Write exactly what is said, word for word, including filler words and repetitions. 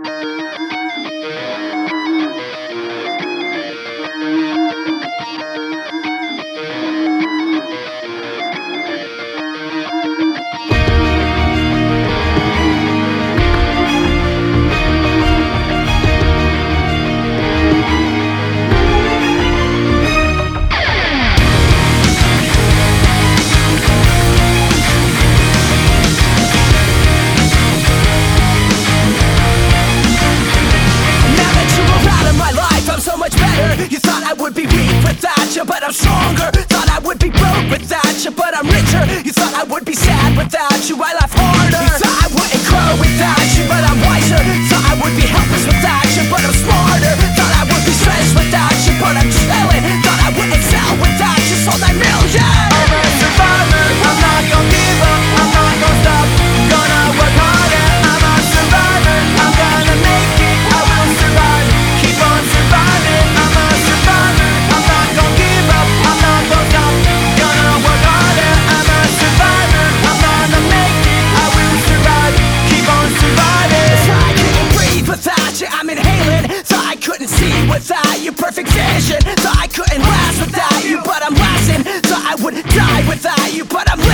You thought I would be weak without you, but I'm stronger. Thought I would be broke without you, but I'm richer. You thought I would be sad without you, I laugh harder. You thought I wouldn't grow without you, but I'm wiser. Thought I would be helpless without you, but I'm smarter. Thought I would be stressed without you, but I'm chilling. Thought I would excel without you, sold nine million. I'm a survivor, I'm not gonna give up, I'm not gonna stop, gonna work harder. I'm a survivor, I'm gonna make it, I will survive, keep on surviving. I'm a survivor, I'm not gonna give up, I'm not gonna stop, gonna work harder. I'm a survivor, I'm gonna make it, I will survive, keep on surviving. Thought I couldn't breathe without you, I'm inhaling. Thought I couldn't see without your perfect vision. Thought I couldn't last without you, but I'm lasting. Thought I would die without you, but I'm